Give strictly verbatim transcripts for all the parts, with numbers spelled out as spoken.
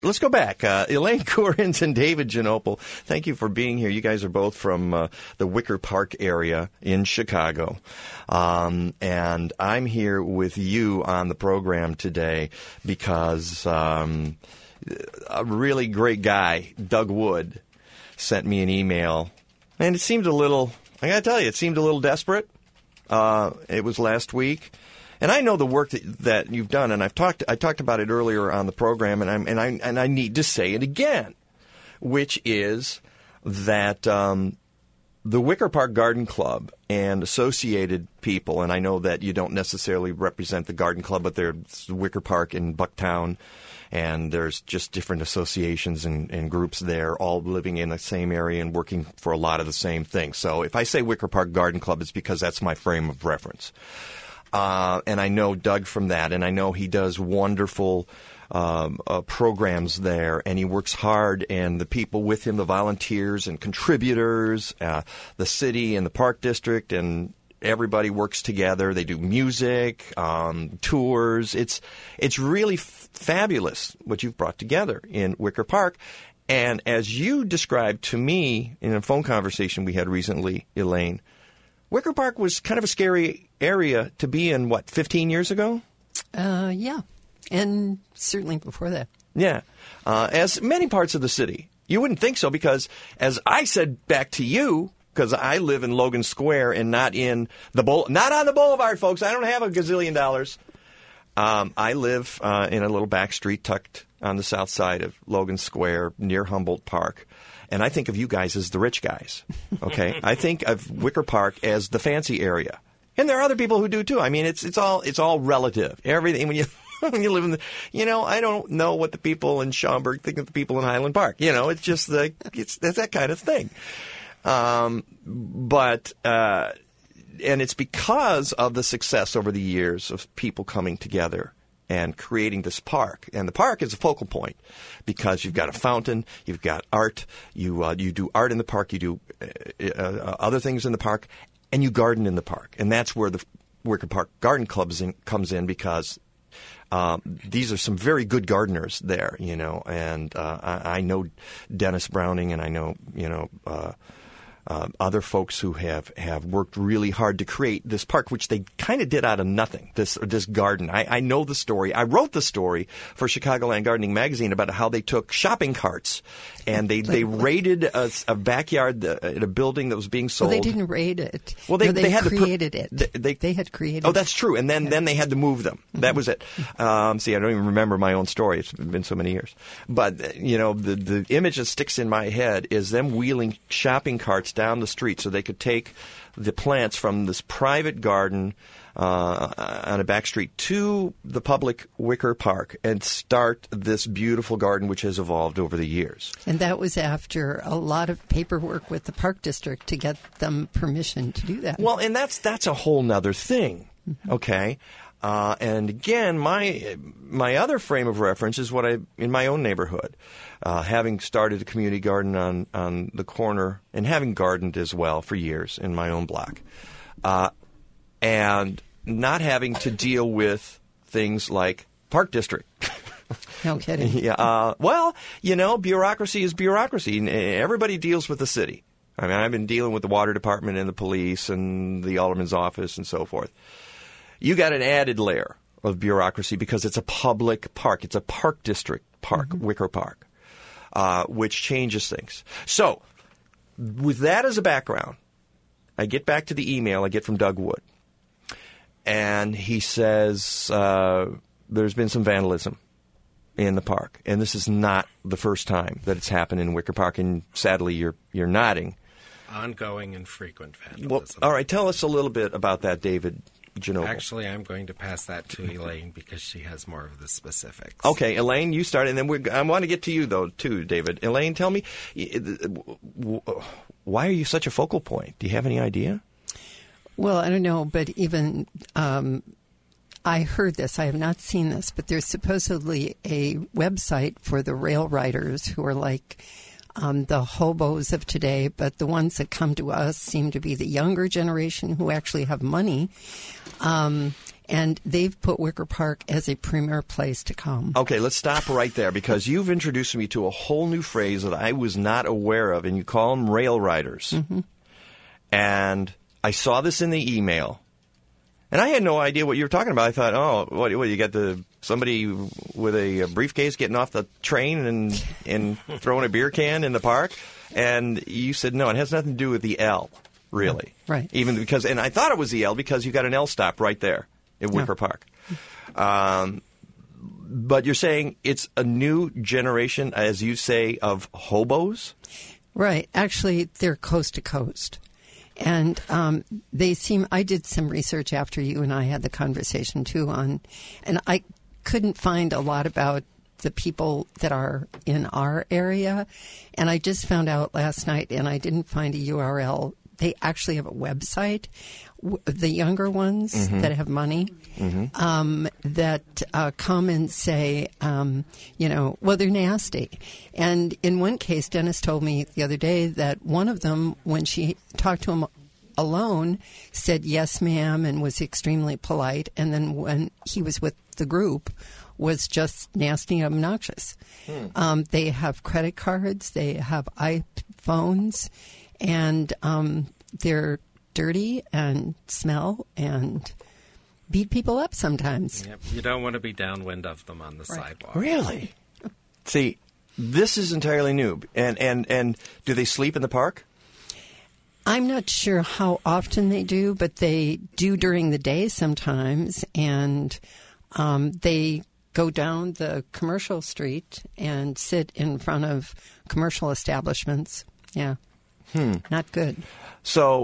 Let's go back. Uh, Elaine Kurins and David Ginopil, thank you for being here. You guys are both from uh, the Wicker Park area in Chicago. Um, and I'm here with you on the program today because um, a really great guy, Doug Wood, sent me an email. And it seemed a little, I got to tell you, it seemed a little desperate. Uh, it was last week. And I know the work that, that you've done, and I've talked I talked about it earlier on the program, and I'm and I and I need to say it again, which is that um, the Wicker Park Garden Club and associated people, and I know that you don't necessarily represent the Garden Club, but there's Wicker Park in Bucktown, and there's just different associations and, and groups there, all living in the same area and working for a lot of the same things. So if I say Wicker Park Garden Club, it's because that's my frame of reference. Uh, and I know Doug from that, and I know he does wonderful um, uh, programs there, and he works hard, and the people with him, the volunteers and contributors, uh, the city and the park district, and everybody works together. They do music, um, tours. It's it's really f- fabulous what you've brought together in Wicker Park. And as you described to me in a phone conversation we had recently, Elaine, Wicker Park was kind of a scary area to be in, what, fifteen years ago? Uh, yeah, and certainly before that. Yeah, uh, as many parts of the city. You wouldn't think so because, as I said back to you, because I live in Logan Square and not in the bowl, not on the boulevard, folks. I don't have a gazillion dollars. Um, I live uh, in a little back street tucked on the south side of Logan Square near Humboldt Park. And I think of you guys as the rich guys, okay? I think of Wicker Park as the fancy area. And there are other people who do too. I mean, it's it's all it's all relative. Everything when you when you live in the, you know, I don't know what the people in Schaumburg think of the people in Highland Park. You know, it's just the it's, it's that kind of thing. Um, but uh, and it's because of the success over the years of people coming together and creating this park. And the park is a focal point because you've got a fountain, you've got art, you uh, you do art in the park, you do uh, uh, other things in the park, and you garden in the park. And that's where the Wicker Park Garden Club in, comes in because um, these are some very good gardeners there, you know. And uh, I, I know Dennis Browning, and I know, you know, uh, Uh, other folks who have, have worked really hard to create this park, which they kind of did out of nothing, this this garden. I, I know the story. I wrote the story for Chicagoland Gardening Magazine about how they took shopping carts and they, they raided a, a backyard uh, in a building that was being sold. Well, they didn't raid it. Well, they, no, they, they had created the per- it. They, they, they had created it. Oh, that's true. And then, yeah. then they had to move them. Mm-hmm. That was it. Um, see, I don't even remember my own story. It's been so many years. But, you know, the, the image that sticks in my head is them wheeling shopping carts down the street so they could take the plants from this private garden uh, on a back street to the public Wicker Park and start this beautiful garden which has evolved over the years. And that was after a lot of paperwork with the park district to get them permission to do that. Well, and that's that's a whole nother thing, mm-hmm. okay? Uh, and again, my my other frame of reference is what I in my own neighborhood, uh, having started a community garden on, on the corner and having gardened as well for years in my own block, uh, and not having to deal with things like park district. No kidding. yeah. Uh, well, you know, bureaucracy is bureaucracy. Everybody deals with the city. I mean, I've been dealing with the water department and the police and the alderman's office and so forth. You got an added layer of bureaucracy because it's a public park. It's a park district park, mm-hmm. Wicker Park, uh, which changes things. So with that as a background, I get back to the email I get from Doug Wood. And he says uh, there's been some vandalism in the park. And this is not the first time that it's happened in Wicker Park. And sadly, you're you're nodding. Ongoing and frequent vandalism. Well, all right, tell us a little bit about that, David Ginopil. Actually, I'm going to pass that to Elaine because she has more of the specifics. Okay, Elaine, you start, and then we're, I want to get to you, though, too, David. Elaine, tell me, why are you such a focal point? Do you have any idea? Well, I don't know, but even um, I heard this. I have not seen this, but there's supposedly a website for the rail riders who are like um, the hobos of today, but the ones that come to us seem to be the younger generation who actually have money. Um, and they've put Wicker Park as a premier place to come. Okay, let's stop right there because you've introduced me to a whole new phrase that I was not aware of, and you call them rail riders. Mm-hmm. And I saw this in the email, and I had no idea what you were talking about. I thought, oh, what, what you got the somebody with a, a briefcase getting off the train and and throwing a beer can in the park? And you said, no, it has nothing to do with the L, really. Right. Even because, and I thought it was the L because you got an L stop right there at Wicker Yeah. Park. Um, but you're saying it's a new generation, as you say, of hobos? Right. Actually, they're coast to coast. And um, they seem, I did some research after you and I had the conversation too on, and I couldn't find a lot about the people that are in our area. And I just found out last night, and I didn't find a U R L. They actually have a website, w- the younger ones Mm-hmm. that have money, um, that uh, come and say, um, you know, well, they're nasty. And in one case, Dennis told me the other day that one of them, when she talked to him alone, said, yes, ma'am, and was extremely polite. And then when he was with the group, was just nasty and obnoxious. Hmm. Um, they have credit cards, they have iPhones, and um, they're dirty and smell and beat people up sometimes. Yep. You don't want to be downwind of them on the Right. sidewalk. Really? See, this is entirely new. And, and, and do they sleep in the park? I'm not sure how often they do, but they do during the day sometimes, and um, they go down the commercial street and sit in front of commercial establishments. Yeah. Hmm. Not good. So,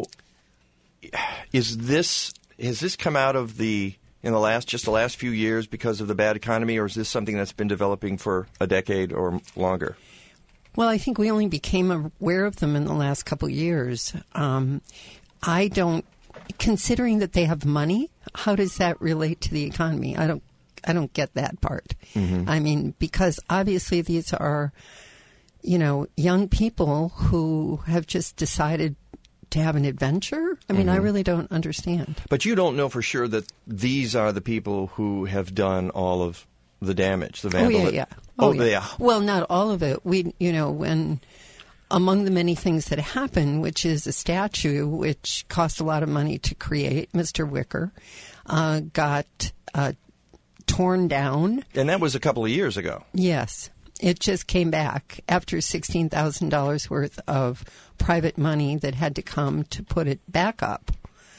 is this has this come out of the in the last just the last few years because of the bad economy, or is this something that's been developing for a decade or longer? Well, I think we only became aware of them in the last couple of years. Um, I don't, considering that they have money, how does that relate to the economy? I don't, I don't get that part. Mm-hmm. I mean, because obviously these are, you know, young people who have just decided to have an adventure. I mean, Mm-hmm. I really don't understand. But you don't know for sure that these are the people who have done all of the damage, the Oh, vandalism. yeah, yeah. Oh, yeah. yeah. Well, not all of it. We, you know, when among the many things that happen, which is a statue, which cost a lot of money to create, Mister Wicker, uh, got uh, torn down. And that was a couple of years ago. Yes. It just came back after sixteen thousand dollars worth of private money that had to come to put it back up.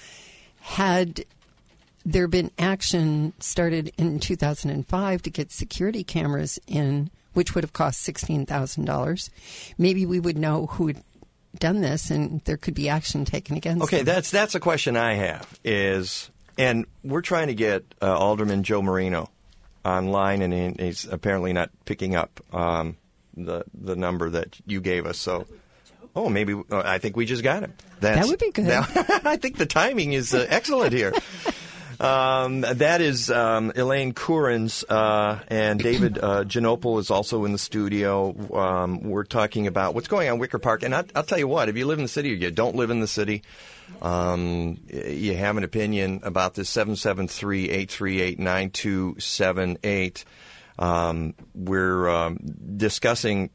Had there been action started in two thousand five to get security cameras in, which would have cost sixteen thousand dollars, maybe we would know who had done this and there could be action taken against Okay, them. that's that's a question I have is, and we're trying to get uh, Alderman Joe Marino online, and he- he's apparently not picking up um, the the number that you gave us. So, oh, maybe uh, I think we just got him. That's, That would be good. that- I think the timing is uh, excellent here. Um, that is um, Elaine Courins, uh, and David uh, Genopel is also in the studio. Um, we're talking about what's going on in Wicker Park. And I, I'll tell you what, if you live in the city or you don't live in the city, um, you have an opinion about this, seven seven three, eight three eight, nine two seven eight. Um, we're um, discussing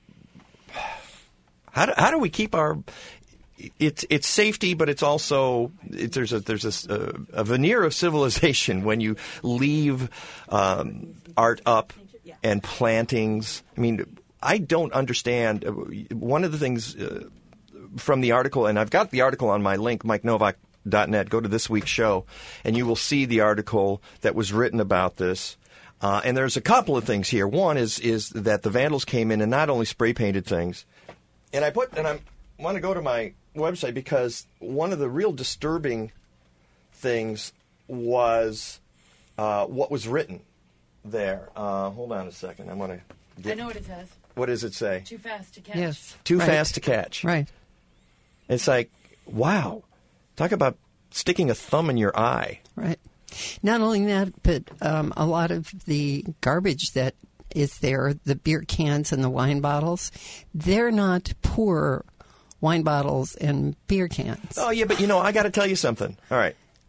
how do, how do we keep our... It's it's safety, but it's also it, there's a there's a, a veneer of civilization when you leave um, art up and plantings. I mean, I don't understand. One of the things uh, from the article, and I've got the article on my link, mike novak dot net. Go to this week's show, and you will see the article that was written about this. Uh, and there's a couple of things here. One is is that the vandals came in and not only spray painted things, and I put and I'm, I want to go to my website because one of the real disturbing things was uh, what was written there. Uh, hold on a second. I want to get... I know what it says. What does it say? Too fast to catch. Yes. Too Right. fast to catch. Right. It's like, wow. Talk about sticking a thumb in your eye. Right. Not only that, but um, a lot of the garbage that is there, the beer cans and the wine bottles, they're not poor wine bottles and beer cans. Oh, yeah, but, you know, I got to tell you something. All right.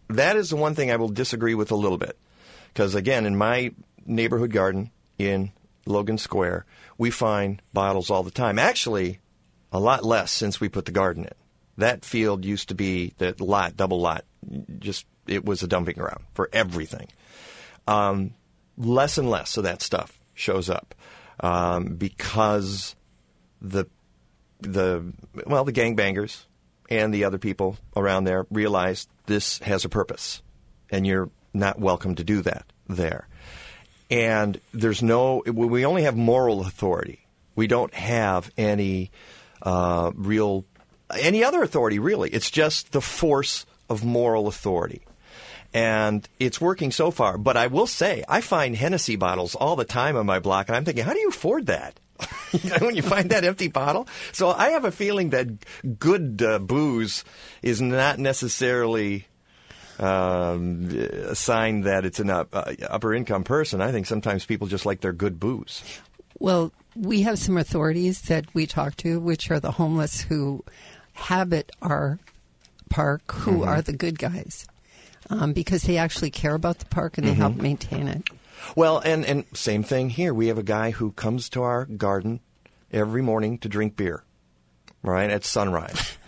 that is the one thing I will disagree with a little bit. Because, again, in my neighborhood garden in Logan Square, we find bottles all the time. Actually, a lot less since we put the garden in. That field used to be, the lot, double lot, just, it was a dumping ground for everything. Um, less and less of that stuff shows up um, because the, the well, the gangbangers and the other people around there realize this has a purpose, and you're not welcome to do that there. And there's no, we only have moral authority. We don't have any uh, real, any other authority, really. It's just the force of moral authority. And it's working so far. But I will say, I find Hennessy bottles all the time on my block, and I'm thinking, how do you afford that? You know, when you find that empty bottle? So I have a feeling that good uh, booze is not necessarily um, a sign that it's an up, uh, upper income person. I think sometimes people just like their good booze. Well, we have some authorities that we talk to, which are the homeless who habit our park, who mm-hmm. are the good guys, um, because they actually care about the park and they mm-hmm. help maintain it. Well, and, and same thing here. We have a guy who comes to our garden every morning to drink beer, right, at sunrise.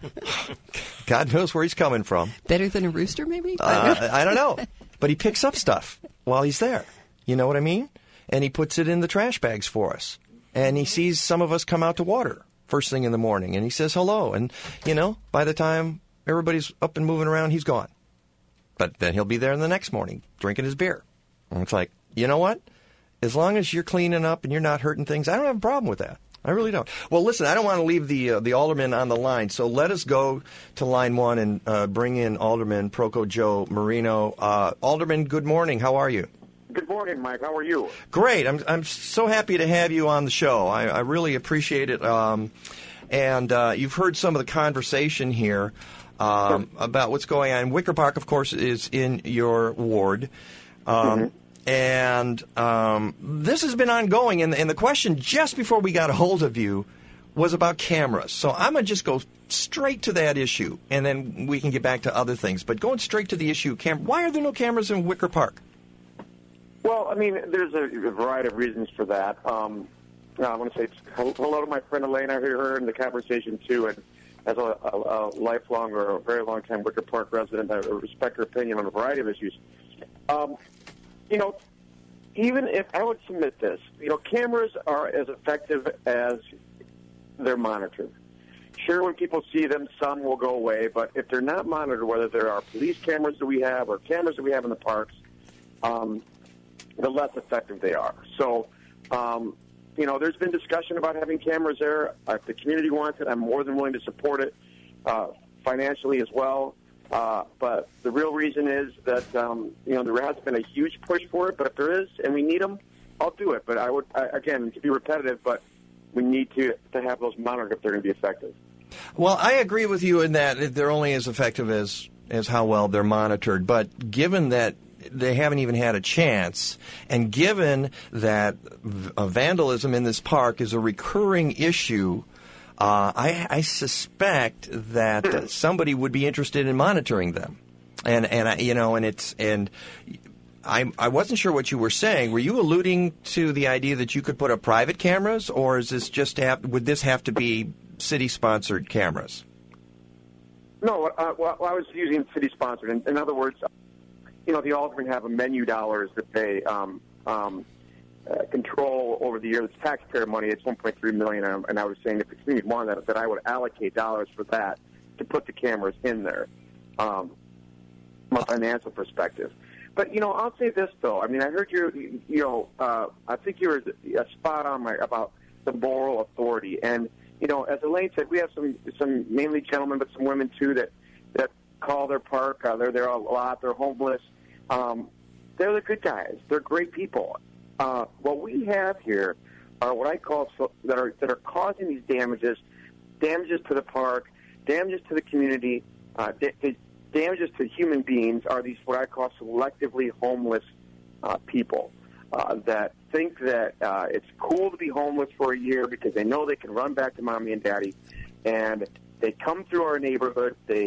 God knows where he's coming from. Better than a rooster, maybe? Uh, I don't know. But he picks up stuff while he's there. You know what I mean? And he puts it in the trash bags for us. And he sees some of us come out to water first thing in the morning. And he says hello. And, you know, by the time everybody's up and moving around, he's gone. But then he'll be there in the next morning drinking his beer. And it's like, you know what? As long as you're cleaning up and you're not hurting things, I don't have a problem with that. I really don't. Well, listen, I don't want to leave the uh, the alderman on the line, so let us go to line one and uh, bring in Alderman Proco Joe Marino. Uh, Alderman, good morning. How are you? Good morning, Mike. How are you? Great. I'm I'm so happy to have you on the show. I, I really appreciate it. Um, and uh, you've heard some of the conversation here um, sure. about what's going on. Wicker Park, of course, is in your ward. Um, mm-hmm. And um, this has been ongoing, and, and the question just before we got a hold of you was about cameras. So I'm going to just go straight to that issue, and then we can get back to other things. But going straight to the issue, cam- why are there no cameras in Wicker Park? Well, I mean, there's a, a variety of reasons for that. Um, I want to say hello to my friend Elaine. I heard her in the conversation, too, and as a, a, a lifelong or a very long-time Wicker Park resident, I respect her opinion on a variety of issues. Um You know, even if I would submit this, you know, cameras are as effective as they're monitored. Sure, when people see them, some will go away, but if they're not monitored, whether there are police cameras that we have or cameras that we have in the parks, um, the less effective they are. So, um, you know, there's been discussion about having cameras there. If the community wants it, I'm more than willing to support it uh, financially as well. Uh, but the real reason is that, um, you know, there has been a huge push for it. But if there is and we need them, I'll do it. But I would, I, again, to be repetitive, but we need to, to have those monitored if they're going to be effective. Well, I agree with you in that they're only as effective as, as how well they're monitored. But given that they haven't even had a chance, and given that v- uh, vandalism in this park is a recurring issue, Uh, I, I suspect that uh, somebody would be interested in monitoring them, and and I, you know, and it's and I I wasn't sure what you were saying. Were you alluding to the idea that you could put up private cameras, or is this just have, would this have to be city sponsored cameras? No, uh, well, I was using city sponsored. In, in other words, you know, the aldermen have a menu dollars that they um, um, uh, control over the year. It's taxpayer money. It's one point three million dollars, and I was saying if the community wanted that, that I would allocate dollars for that to put the cameras in there um, from a financial perspective. But, you know, I'll say this, though. I mean, I heard you, you know, uh, I think you were uh, spot on my, about the moral authority. And, you know, as Elaine said, we have some, some mainly gentlemen, but some women, too, that, that call their park. Uh, they're there a lot. They're homeless. Um, they're the good guys. They're great people. Uh, what we have here are what I call so, that are that are causing these damages, damages to the park, damages to the community, uh, da- da- damages to human beings are these what I call selectively homeless uh, people uh, that think that uh, it's cool to be homeless for a year because they know they can run back to mommy and daddy, and they come through our neighborhood, they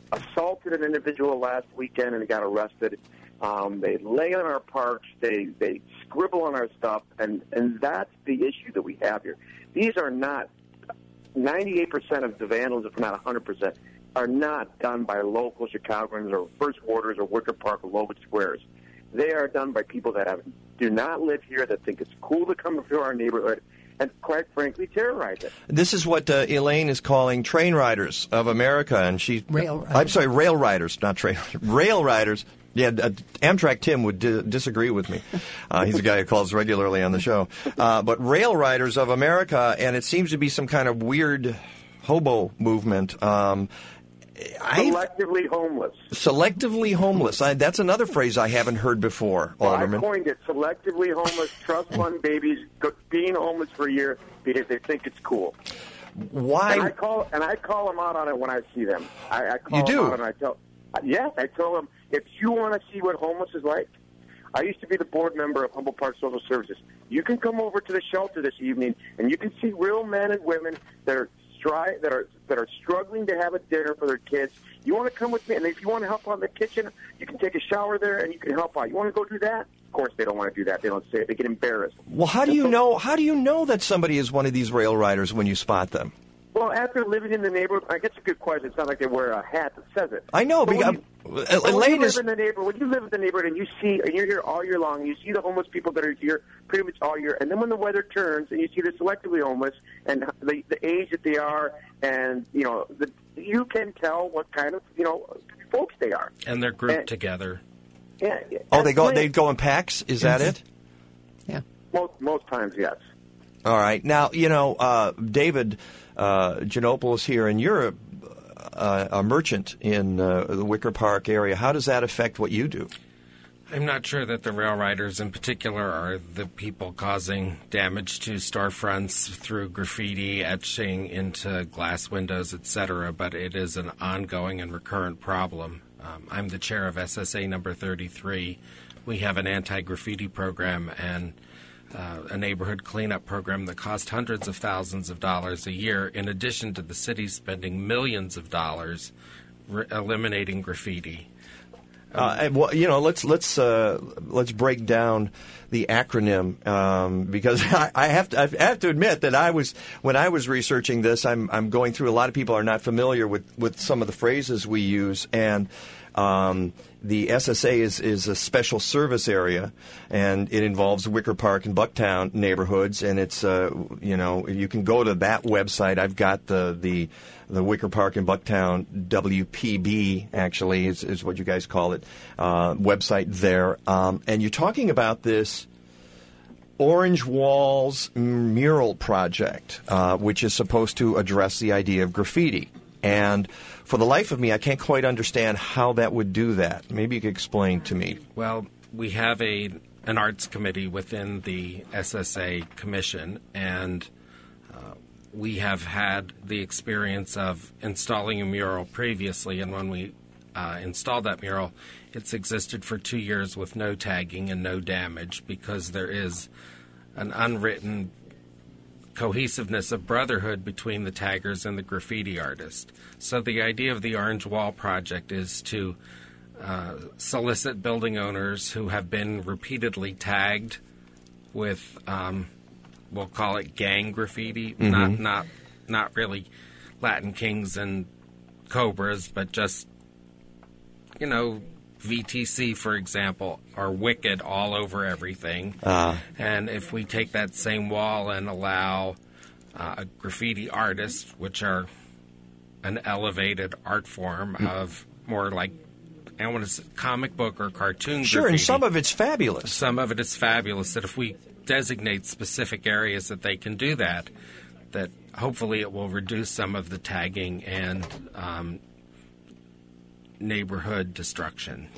assaulted an individual last weekend and got arrested. Um, they lay on our parks. They they scribble on our stuff, and and that's the issue that we have here. These are not ninety-eight percent of the vandalism, if not one hundred percent, are not done by local Chicagoans or First Warders or Wicker Park or Lovitt Squares. They are done by people that have, do not live here, that think it's cool to come through our neighborhood, and quite frankly, terrorize it. This is what uh, Elaine is calling train riders of America, and she. Rail riders. I'm sorry, rail riders, not train. Rail riders. Yeah, uh, Amtrak Tim would di- disagree with me. Uh, he's a guy who calls regularly on the show. Uh, but rail riders of America, and it seems to be some kind of weird hobo movement. Um, Selectively homeless. Selectively homeless. I, that's another phrase I haven't heard before, well, Alderman. I coined it. Selectively homeless, trust fund babies go, being homeless for a year because they think it's cool. Why? And I call and I call them out on it when I see them. I, I call You do? them out and I tell. Uh, yes, I tell them if you want to see what homeless is like. I used to be the board member of Humboldt Park Social Services. You can come over to the shelter this evening, and you can see real men and women that are stri- that are that are struggling to have a dinner for their kids. You want to come with me, and if you want to help out in the kitchen, you can take a shower there, and you can help out. You want to go do that? Of course, they don't want to do that. They don't say it. They get embarrassed. Well, how do you know? How do you know that somebody is one of these rail riders when you spot them? Well, after living in the neighborhood, I guess it's a good question. It's not like they wear a hat that says it. I know, But because when you, uh, but when Elaine you is. live in the neighborhood, when you live in the neighborhood and you see, and you're here all year long, and you see the homeless people that are here pretty much all year, and then when the weather turns and you see the selectively homeless and the, the age that they are, and you know, the, you can tell what kind of you know folks they are. And they're grouped And- together. Yeah, Oh, they go. that's They go in packs. Is that it? Yeah. most most times, yes. All right. Now, you know, uh, David uh, Giannopoulos here, and you're a, a, a merchant in uh, the Wicker Park area. How does that affect what you do? I'm not sure that the rail riders in particular are the people causing damage to storefronts through graffiti, etching into glass windows, et cetera, but it is an ongoing and recurrent problem. Um, I'm the chair of S S A number thirty-three. We have an anti-graffiti program and uh, a neighborhood cleanup program that costs hundreds of thousands of dollars a year, in addition to the city spending millions of dollars re- eliminating graffiti. Uh, and, well, you know, let's let's uh, let's break down the acronym um, because I, I have to I have to admit that I was when I was researching this, I'm I'm going through. A lot of people are not familiar with, with some of the phrases we use, and um, the S S A is is a special service area, and it involves Wicker Park and Bucktown neighborhoods, and it's uh, you know you can go to that website. I've got the the the Wicker Park and Bucktown W P B, actually, is, is what you guys call it, uh, website there. Um, and you're talking about this Orange Walls mural project, uh, which is supposed to address the idea of graffiti. And for the life of me, I can't quite understand how that would do that. Maybe you could explain to me. Well, we have a an arts committee within the S S A commission, and we have had the experience of installing a mural previously, and when we uh, installed that mural, it's existed for two years with no tagging and no damage because there is an unwritten cohesiveness of brotherhood between the taggers and the graffiti artist. So the idea of the Orange Wall Project is to uh, solicit building owners who have been repeatedly tagged with um, we'll call it gang graffiti, mm-hmm. not not not really Latin Kings and Cobras, but just, you know, V T C, for example, are wicked all over everything. Uh. And if we take that same wall and allow uh, graffiti artists, which are an elevated art form mm-hmm. of more like, I want to say comic book or cartoon sure, graffiti. And some of it's fabulous. Some of it is fabulous, that if we designate specific areas that they can do that, that hopefully it will reduce some of the tagging and um, neighborhood destruction.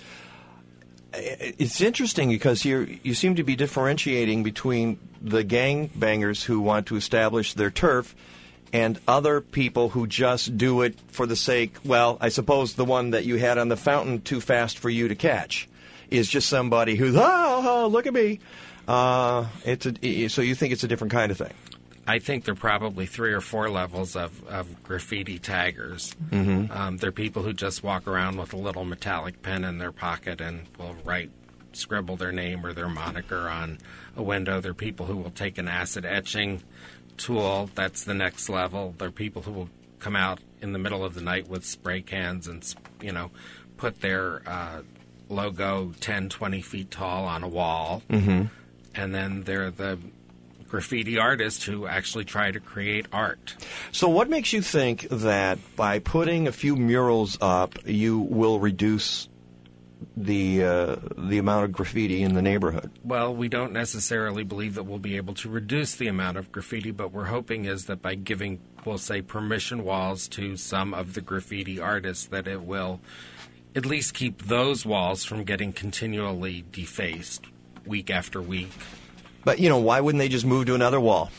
It's interesting because you you seem to be differentiating between the gangbangers who want to establish their turf and other people who just do it for the sake, well, I suppose the one that you had on the fountain, Too Fast for You to Catch, is just somebody who's, oh, oh look at me. Uh, it's a, so you think it's a different kind of thing? I think there are probably three or four levels of, of graffiti taggers. Mm-hmm. Um, they're people who just walk around with a little metallic pen in their pocket and will write, scribble their name or their moniker on a window. There are people who will take an acid etching tool. That's the next level. There are people who will come out in the middle of the night with spray cans and, you know, put their uh, logo ten, twenty feet tall on a wall. Mm-hmm. And then there are the graffiti artists who actually try to create art. So what makes you think that by putting a few murals up, you will reduce the uh, the amount of graffiti in the neighborhood? Well, we don't necessarily believe that we'll be able to reduce the amount of graffiti, but we're hoping is that by giving, we'll say, permission walls to some of the graffiti artists, that it will at least keep those walls from getting continually defaced week after week. But, you know, why wouldn't they just move to another wall?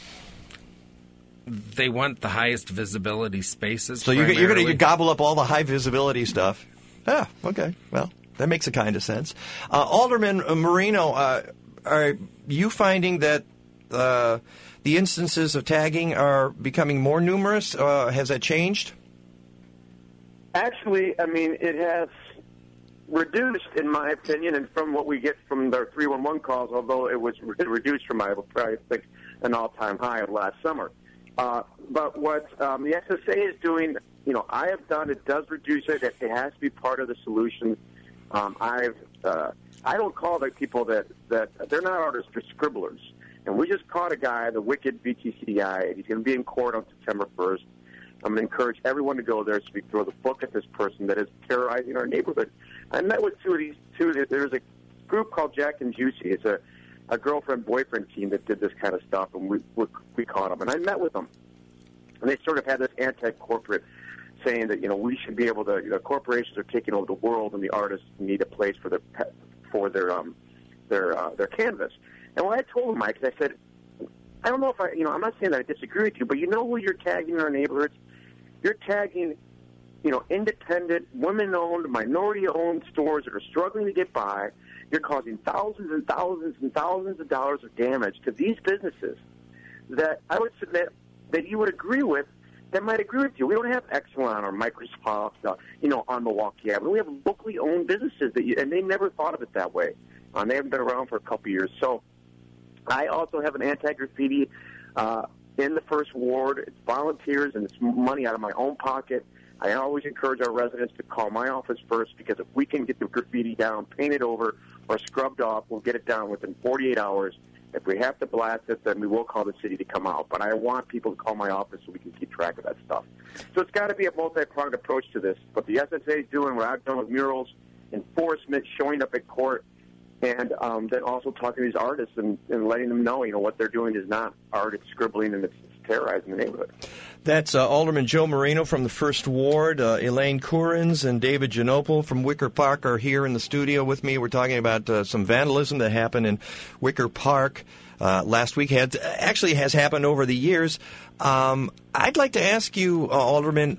They want the highest visibility spaces. So you're, you're going to primarily. gobble up all the high visibility stuff. Ah, okay. Well, that makes a kind of sense. Uh, Alderman Marino, uh, are you finding that uh, the instances of tagging are becoming more numerous? Uh, has that changed? Actually, I mean, it has reduced, in my opinion, and from what we get from their three one one calls, although it was re- reduced from, I would probably think, an all-time high of last summer. Uh, but what um, the S S A is doing, you know, I have done, it does reduce it. It, it has to be part of the solution. Um, I've, uh, I don't call the people that, that, they're not artists, they're scribblers. And we just caught a guy, the wicked V T C guy, and he's going to be in court on September first. I'm going to encourage everyone to go there so we can throw the book at this person that is terrorizing our neighborhood. I met with two of these two. There's a group called Jack and Juicy. It's a, a girlfriend-boyfriend team that did this kind of stuff, and we, we we caught them. And I met with them, and they sort of had this anti-corporate saying that, you know, we should be able to, you know, corporations are taking over the world, and the artists need a place for their for their um their uh, their canvas. And what I told them, Mike, is I said, I don't know if I, you know, I'm not saying that I disagree with you, but you know who you're tagging in our neighborhoods? You're tagging, you know, independent, women-owned, minority-owned stores that are struggling to get by. You're causing thousands and thousands and thousands of dollars of damage to these businesses that I would submit that you would agree with, that might agree with you. We don't have Exelon or Microsoft, uh, you know, on Milwaukee Avenue. We have locally owned businesses, that you, and they never thought of it that way. Um, they haven't been around for a couple of years. So I also have an anti-graffiti uh in the first ward. It's volunteers, and it's money out of my own pocket. I always encourage our residents to call my office first, because if we can get the graffiti down, painted over, or scrubbed off, we'll get it down within forty-eight hours. If we have to blast it, then we will call the city to come out. But I want people to call my office so we can keep track of that stuff. So it's got to be a multi-pronged approach to this. But the S S A is doing what I've done with murals, enforcement, showing up at court, and um, then also talking to these artists and, and letting them know, you know, what they're doing is not art, it's scribbling, and it's, it's terrorizing the neighborhood. That's uh, Alderman Joe Marino from the First Ward. Uh, Elaine Courins and David Janopel from Wicker Park are here in the studio with me. We're talking about uh, some vandalism that happened in Wicker Park uh, last week. Had actually has happened over the years. Um, I'd like to ask you, uh, Alderman,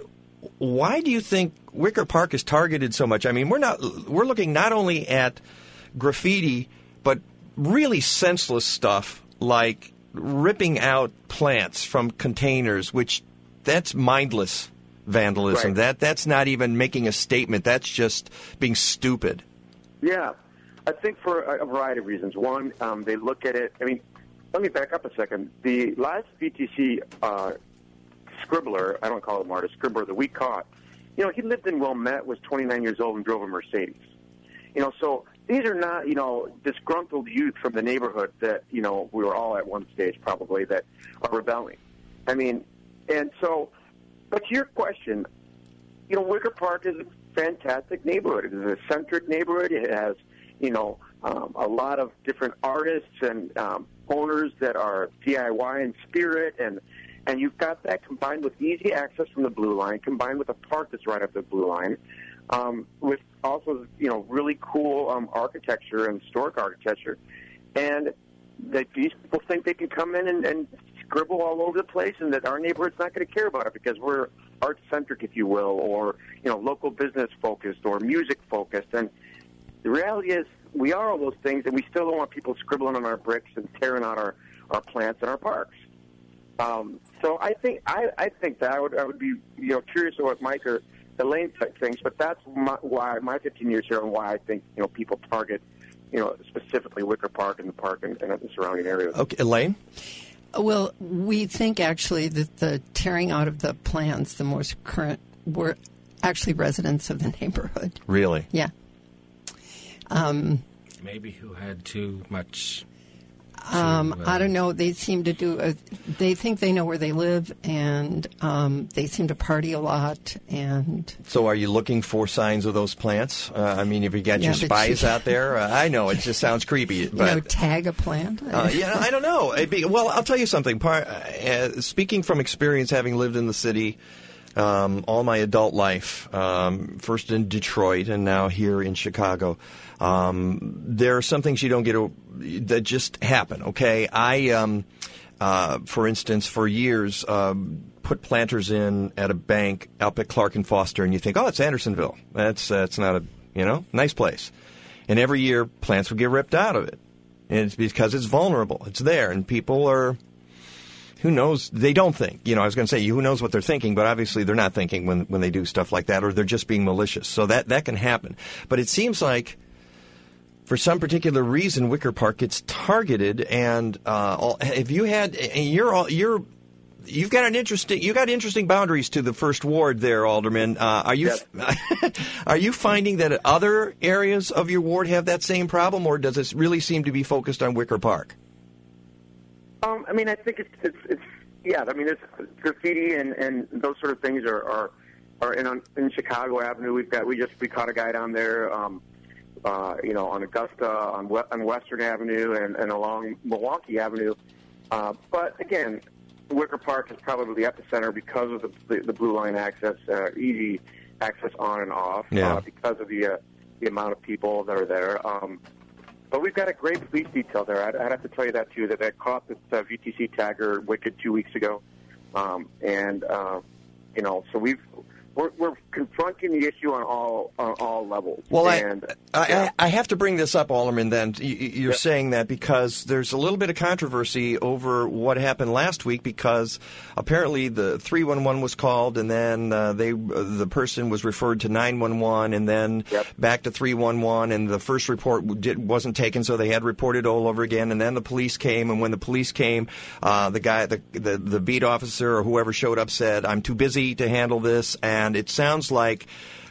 why do you think Wicker Park is targeted so much? I mean, we're not we're looking not only at graffiti, but really senseless stuff like ripping out plants from containers, which that's mindless vandalism. Right. That that's not even making a statement. That's just being stupid. Yeah, I think for a variety of reasons. One, um, they look at it. I mean, let me back up a second. The last V T C uh, scribbler, I don't call him artist, scribbler that we caught, you know, he lived in Wilmette, was twenty-nine years old, and drove a Mercedes. You know, so these are not, you know, disgruntled youth from the neighborhood that, you know, we were all at one stage probably that are rebelling. I mean, and so, but to your question, you know, Wicker Park is a fantastic neighborhood. It is a centric neighborhood. It has, you know, um, a lot of different artists and um, owners that are D I Y in spirit, and and you've got that combined with easy access from the Blue Line, combined with a park that's right up the Blue Line, um, with also, you know, really cool um, architecture and historic architecture, and that these people think they can come in and, and scribble all over the place, and that our neighborhood's not going to care about it because we're art-centric, if you will, or, you know, local business-focused or music-focused. And the reality is we are all those things, and we still don't want people scribbling on our bricks and tearing out our, our plants and our parks. Um, so I think I, I think that I would I would be you know curious of what Mike or Elaine thinks, but that's my, why my fifteen years here and why I think you know people target you know specifically Wicker Park and the park and, and the surrounding areas. Okay, Elaine. Well, we think actually that the tearing out of the plants, the most current, were actually residents of the neighborhood. Really? Yeah. Um, Maybe who had too much. Um, to, uh, I don't know. They seem to do. A, they think they know where they live, and um, they seem to party a lot. And So, are you looking for signs of those plants? Uh, I mean, have you got Yeah, your but spies you- out there? Uh, I know it just sounds creepy, but you know, tag a plant. Uh, yeah, I don't know. It'd be, well, I'll tell you something. Par, uh, speaking from experience, having lived in the city um, all my adult life, um, first in Detroit and now here in Chicago, um, there are some things you don't get to, that just happen. Okay, I, um, uh, for instance, for years. Um, put planters in at a bank up at Clark and Foster, and you think, oh, it's Andersonville. That's that's not a you know nice place. And every year, plants would get ripped out of it. And it's because it's vulnerable. It's there, and people are, who knows, they don't think. You know, I was going to say, who knows what they're thinking, but obviously they're not thinking when, when they do stuff like that, or they're just being malicious. So that, that can happen. But it seems like, for some particular reason, Wicker Park gets targeted, and uh, all, if you had, and you're all, you're, You've got an interesting. You got interesting boundaries to the first ward there, Alderman. Uh, are you Yes. are you finding that other areas of your ward have that same problem, or does it really seem to be focused on Wicker Park? Um, I mean, I think it's, it's, it's yeah. I mean, it's graffiti and, and those sort of things are are, are in on, in Chicago Avenue. We've got we just we caught a guy down there, um, uh, you know, on Augusta, on we, on Western Avenue, and, and along Milwaukee Avenue. Uh, but again, Wicker Park is probably the epicenter because of the the, the Blue Line access, uh, easy access on and off, Yeah. uh, because of the uh, the amount of people that are there. Um, But we've got a great police detail there. I'd, I'd have to tell you that, too, that I caught this uh, V T C tagger Wicked two weeks ago. Um, and, uh, you know, so we've, we're, we're confronting the issue on all on all levels. Well, and, I, yeah. I I have to bring this up, Alderman, then. You- You're Yep. saying that because there's a little bit of controversy over what happened last week, because apparently the three one one was called, and then uh, they uh, the person was referred to nine one one, and then Yep. back to three one one, and the first report did, wasn't taken, so they had reported all over again, and then the police came, and when the police came, uh, the guy, the, the, the beat officer or whoever showed up said, I'm too busy to handle this, and it sounds like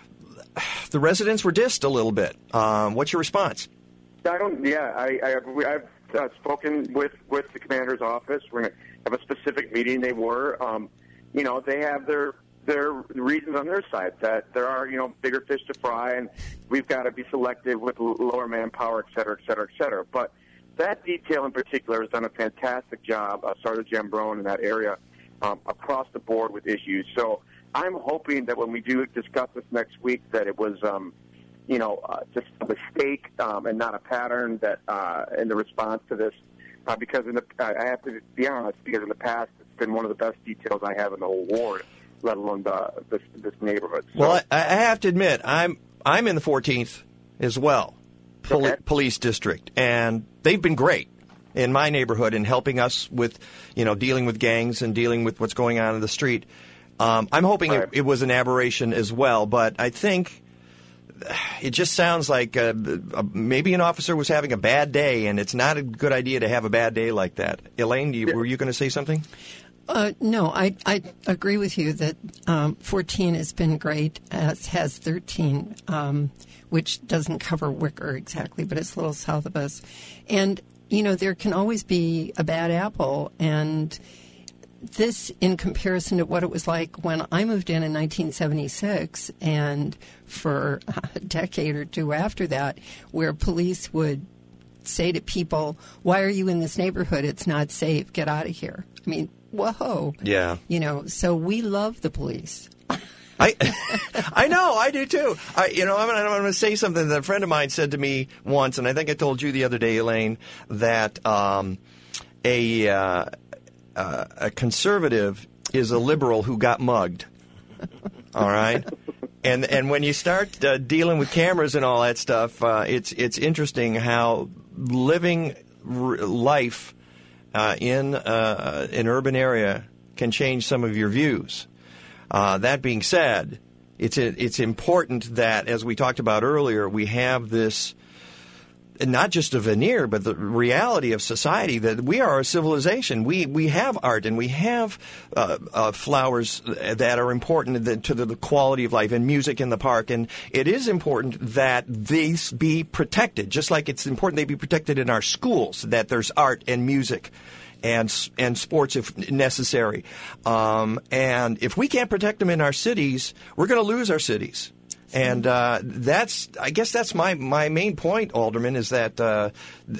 the residents were dissed a little bit. Um, what's your response? I don't. Yeah, I, I we- I've uh, spoken with, with the commander's office. We're going to have a specific meeting. They were, um, you know, they have their their reasons on their side that there are, you know, bigger fish to fry, and we've got to be selective with l- lower manpower, et cetera, et cetera, et cetera. But that detail in particular has done a fantastic job, uh, Sergeant Jambrone in that area, um, across the board with issues. So I'm hoping that when we do discuss this next week, that it was, um, you know, uh, just a mistake um, and not a pattern that uh, in the response to this. Uh, because in the, I have to be honest, because in the past it's been one of the best details I have in the whole ward, let alone the, this, this neighborhood. So, Well, I, I have to admit, I'm I'm in the fourteenth as well, poli- Okay. police district, and they've been great in my neighborhood in helping us with, you know, dealing with gangs and dealing with what's going on in the street. Um, I'm hoping Right. it, it was an aberration as well, but I think it just sounds like uh, uh, maybe an officer was having a bad day, and it's not a good idea to have a bad day like that. Elaine, you, were you going to say something? Uh, no, I, I agree with you that um, fourteen has been great, as has thirteen, um, which doesn't cover Wicker exactly, but it's a little south of us. And, you know, there can always be a bad apple, and this in comparison to what it was like when I moved in in nineteen seventy-six, and for a decade or two after that, where police would say to people, why are you in this neighborhood? It's not safe. Get out of here. I mean, whoa. Yeah. You know, so we love the police. I I know, I do too. I, you know, I'm, I'm going to say something that a friend of mine said to me once, and I think I told you the other day, Elaine, that um, a uh, uh, a conservative is a liberal who got mugged. All right, and and when you start uh, dealing with cameras and all that stuff, uh, it's it's interesting how living r- life uh, in uh, an urban area can change some of your views. Uh, that being said, it's it's important that, as we talked about earlier, we have this, not just a veneer, but the reality of society that we are a civilization. We we have art and we have uh, uh, flowers that are important to the, the quality of life, and music in the park. And it is important that these be protected, just like it's important they be protected in our schools, that there's art and music and and sports if necessary. Um, and if we can't protect them in our cities, we're going to lose our cities. And uh, that's, I guess that's my, my main point, Alderman, is that uh,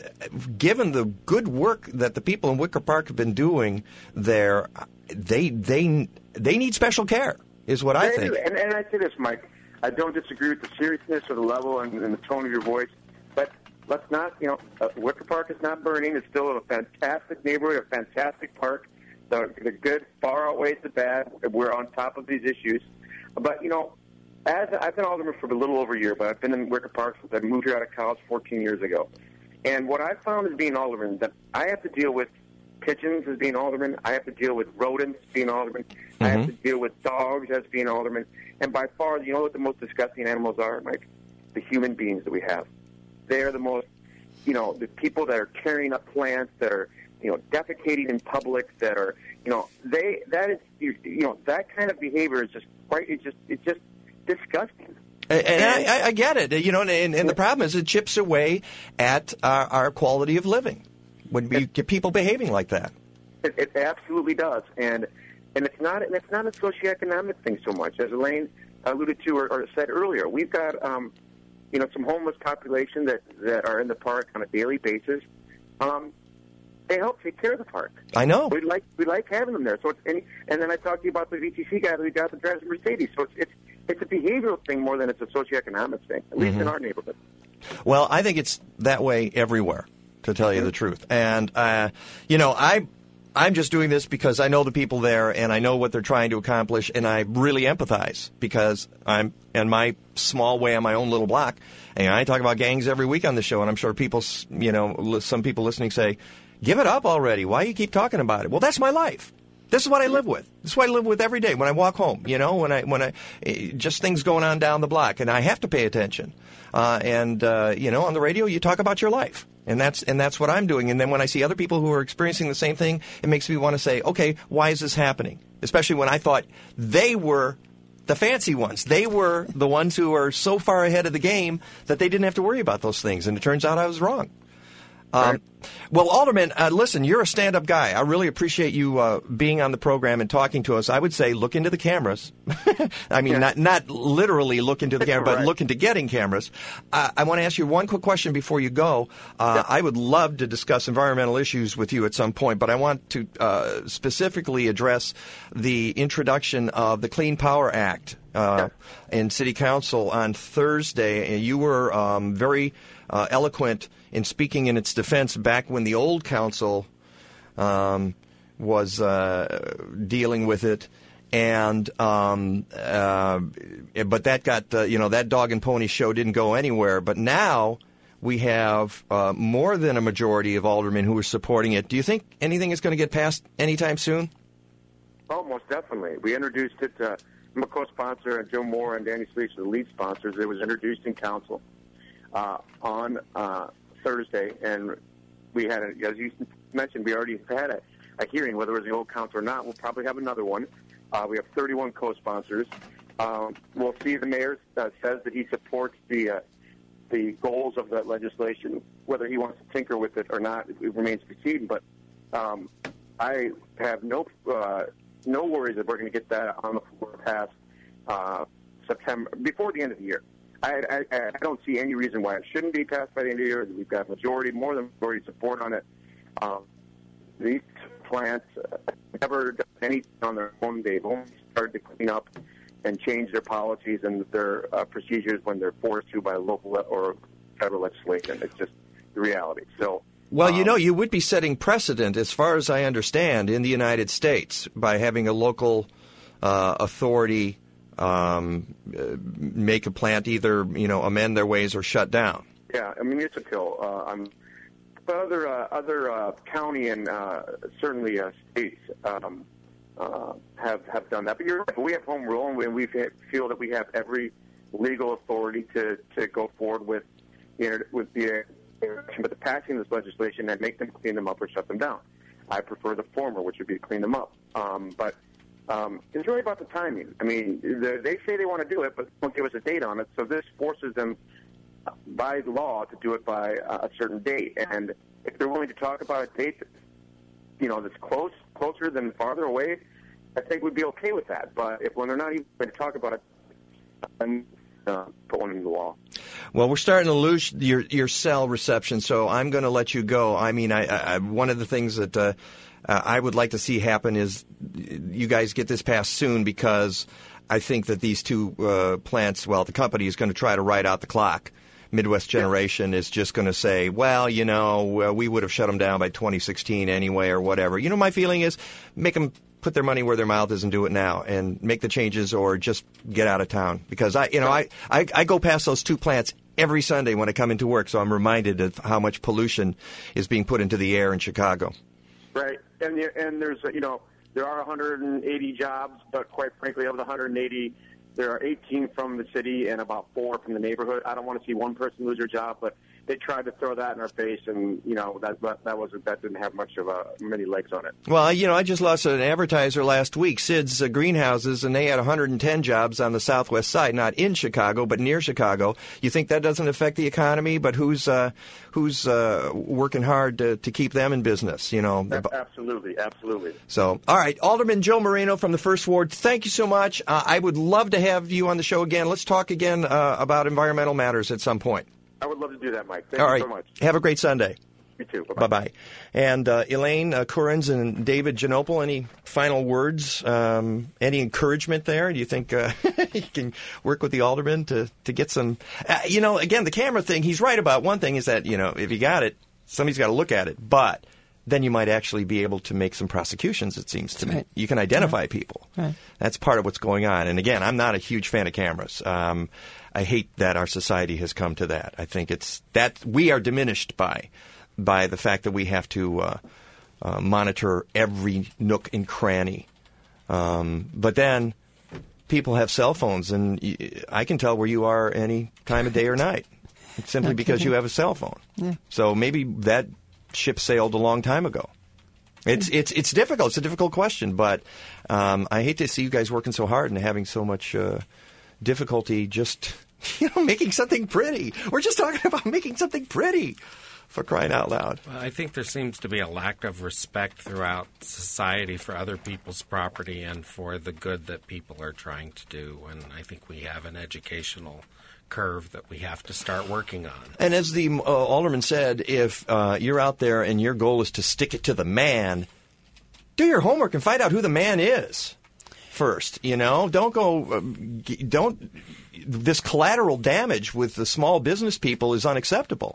given the good work that the people in Wicker Park have been doing there, they they they need special care, is what I think. And, and I say this, Mike, I don't disagree with the seriousness or the level and, and the tone of your voice, but let's not, you know, uh, Wicker Park is not burning. It's still a fantastic neighborhood, a fantastic park. The, the good far outweighs the bad. We're on top of these issues. But, you know, As I've been alderman for a little over a year, but I've been in Wicker Park since I moved here out of college fourteen years ago. And what I found as being alderman, that I have to deal with pigeons as being alderman. I have to deal with rodents being alderman. Mm-hmm. I have to deal with dogs as being alderman. And by far, you know what the most disgusting animals are, Mike? The human beings that we have. They are the most, you know, the people that are tearing up plants, that are, you know, defecating in public, that are, you know, they, that is, you know, that kind of behavior is just quite, it's just, it's just, disgusting. And, and I, I get it, you know, and, and the problem is it chips away at our, our quality of living when we get people behaving like that. It, it absolutely does, and and it's not and it's not a socioeconomic thing so much, as Elaine alluded to or, or said earlier. We've got um, you know, some homeless population that, that are in the park on a daily basis. Um, they help take care of the park. I know. We like we like having them there. So it's any, and then I talked to you about the V T C guy who got the drives a Mercedes. So it's it's It's a behavioral thing more than it's a socioeconomic thing, at least mm-hmm. in our neighborhood. Well, I think it's that way everywhere, to tell you the truth. And, uh, you know, I, I'm just doing this because I know the people there and I know what they're trying to accomplish, and I really empathize because I'm in my small way on my own little block. And I talk about gangs every week on the show, and I'm sure people, you know, some people listening say, give it up already. Why do you keep talking about it? Well, that's my life. This is what I live with. This is what I live with every day when I walk home. You know, when I when I just things going on down the block, and I have to pay attention. Uh, and uh, you know, on the radio, you talk about your life, and that's and that's what I'm doing. And then when I see other people who are experiencing the same thing, it makes me want to say, okay, why is this happening? Especially when I thought they were the fancy ones. They were the ones who are so far ahead of the game that they didn't have to worry about those things. And it turns out I was wrong. Um, well, Alderman, uh, listen, you're a stand-up guy. I really appreciate you uh, being on the program and talking to us. I would say look into the cameras. I mean, yeah. not not literally look into the camera, but right. look into getting cameras. Uh, I want to ask you one quick question before you go. Uh, yeah. I would love to discuss environmental issues with you at some point, but I want to uh, specifically address the introduction of the Clean Power Act uh, yeah. in City Council on Thursday. You were um, very uh, eloquent in speaking in its defense back when the old council um, was uh, dealing with it, and um, uh, but that got uh, you know that dog and pony show didn't go anywhere. But now we have uh, more than a majority of aldermen who are supporting it. Do you think anything is going to get passed anytime soon? Oh, most definitely. We introduced it. Uh, I'm a co-sponsor, and Joe Moore and Danny Sleeves are the lead sponsors. It was introduced in council uh, on. Uh, Thursday, and we had, a, as you mentioned, we already had a, a hearing, whether it was the old council or not. We'll probably have another one. Uh, we have thirty-one co-sponsors. Um, we'll see. The mayor uh, says that he supports the uh, the goals of that legislation. Whether he wants to tinker with it or not, it, it remains to be seen. But um, I have no uh, no worries that we're going to get that on the floor past uh, September, before the end of the year. I, I, I don't see any reason why it shouldn't be passed by the end of the year. We've got majority, more than majority support on it. Um, these plants uh, never done anything on their own. They've only started to clean up and change their policies and their uh, procedures when they're forced to by local or federal legislation. It's just the reality. So, well, you know, you would be setting precedent, as far as I understand, in the United States by having a local uh, authority Um, uh, make a plant either, you know, amend their ways or shut down. Yeah, I mean, it's a pill. Uh, I'm but other uh, other uh, county and uh, certainly uh, states um, uh, have have done that. But you're right. We have home rule, and we, we feel that we have every legal authority to, to go forward with you know, with the but the passing of this legislation and make them clean them up or shut them down. I prefer the former, which would be to clean them up. Um, but um, it's really about the timing. I mean, the, they say they want to do it, but they won't give us a date on it. So this forces them by law to do it by a certain date. And if they're willing to talk about a date, you know, that's close, closer than farther away, I think we'd be okay with that. But if when they're not even going to talk about it, then uh, put one in the law. Well, we're starting to lose your your cell reception, so I'm going to let you go. I mean, I, I one of the things that uh, uh, I would like to see happen is you guys get this passed soon, because I think that these two uh, plants, well, the company is going to try to ride out the clock. Midwest Generation is just going to say, well, you know, uh, we would have shut them down by twenty sixteen anyway, or whatever. You know, my feeling is make them put their money where their mouth is and do it now, and make the changes, or just get out of town. Because I, you know, I, I, I go past those two plants every Sunday when I come into work, so I'm reminded of how much pollution is being put into the air in Chicago. Right, and and there's you know there are one hundred eighty jobs, but quite frankly, of the one hundred eighty. There are eighteen from the city and about four from the neighborhood. I don't want to see one person lose their job, but they tried to throw that in our face, and you know that that, that was that didn't have much of a many legs on it. Well, you know, I just lost an advertiser last week, Sid's uh, Greenhouses, and they had one hundred ten jobs on the southwest side, not in Chicago, but near Chicago. You think that doesn't affect the economy? But who's uh, who's uh, working hard to, to keep them in business? You know, absolutely, absolutely. So, all right, Alderman Joe Moreno from the First Ward. Thank you so much. Uh, I would love to have you on the show again. Let's talk again uh, about environmental matters at some point. I would love to do that, Mike. Thank All you right. so much. Have a great Sunday. You too. Bye-bye. Bye-bye. And uh, Elaine uh, Kurins and David Janopel, any final words, um, any encouragement there? Do you think uh, you can work with the alderman to, to get some... Uh, you know, again, the camera thing, he's right about one thing is that, you know, if you got it, somebody's got to look at it. But then you might actually be able to make some prosecutions, it seems to me. Right. You can identify right. people. Right. That's part of what's going on. And again, I'm not a huge fan of cameras. Um, I hate that our society has come to that. I think it's that we are diminished by by the fact that we have to uh, uh, monitor every nook and cranny. Um, but then people have cell phones, and y- I can tell where you are any time of day or night, simply Okay. because you have a cell phone. Yeah. So maybe that ship sailed a long time ago. It's it's it's difficult. It's a difficult question, but um, I hate to see you guys working so hard and having so much uh, difficulty just you know making something pretty. We're just talking about making something pretty, for crying out loud. Well, I think there seems to be a lack of respect throughout society for other people's property and for the good that people are trying to do, and I think we have an educational curve that we have to start working on. And as the uh, alderman said, if uh, you're out there and your goal is to stick it to the man, do your homework and find out who the man is first. You know, don't go, uh, don't. This collateral damage with the small business people is unacceptable.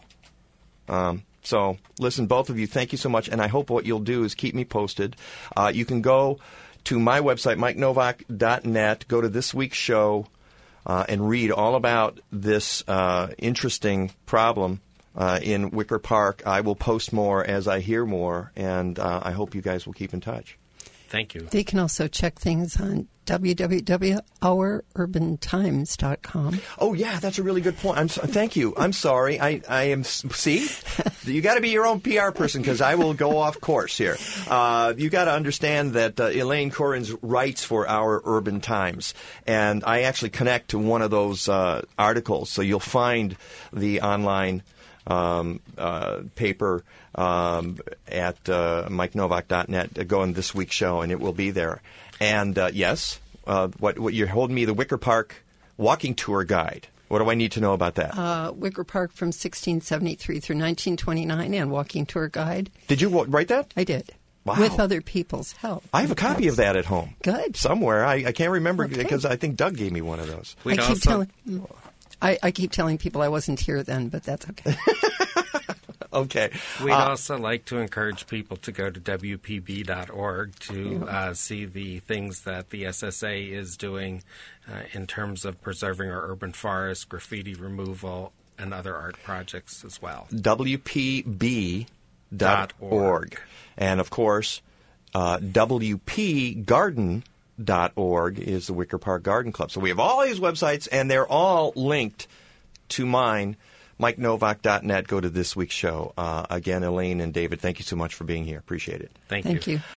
Um, so, listen, both of you, thank you so much, and I hope what you'll do is keep me posted. Uh, you can go to my website, mike novak dot net, go to this week's show, Uh, and read all about this uh, interesting problem uh, in Wicker Park. I will post more as I hear more, and uh, I hope you guys will keep in touch. Thank you. They can also check things on w w w dot our urban times dot com. Oh, yeah, that's a really good point. I'm so, thank you. I'm sorry. I, I am, see? You got to be your own P R person, because I will go off course here. Uh, you got to understand that uh, Elaine Kurins writes for Our Urban Times, and I actually connect to one of those uh, articles, so you'll find the online um, uh, paper um, at uh, mike novak dot net. Go on this week's show, and it will be there. And uh, yes, uh, what, what you're holding me the Wicker Park walking tour guide. What do I need to know about that? Uh, Wicker Park from sixteen seventy-three through nineteen twenty-nine and walking tour guide. Did you w- write that? I did. Wow. With other people's help. I have a copy of that at home. Good. Somewhere. I, I can't remember Okay. because I think Doug gave me one of those. We'd I keep also- telling I, I keep telling people I wasn't here then, but that's okay. Okay. We'd Uh, also like to encourage people to go to w p b dot org to uh, see the things that the S S A is doing uh, in terms of preserving our urban forest, graffiti removal, and other art projects as well. W P B dot org. And, of course, uh, W P garden dot org is the Wicker Park Garden Club. So we have all these websites, and they're all linked to mine, Mike Novak dot net. Go to this week's show. Uh, again, Elaine and David, thank you so much for being here. Appreciate it. Thank, Thank you. you.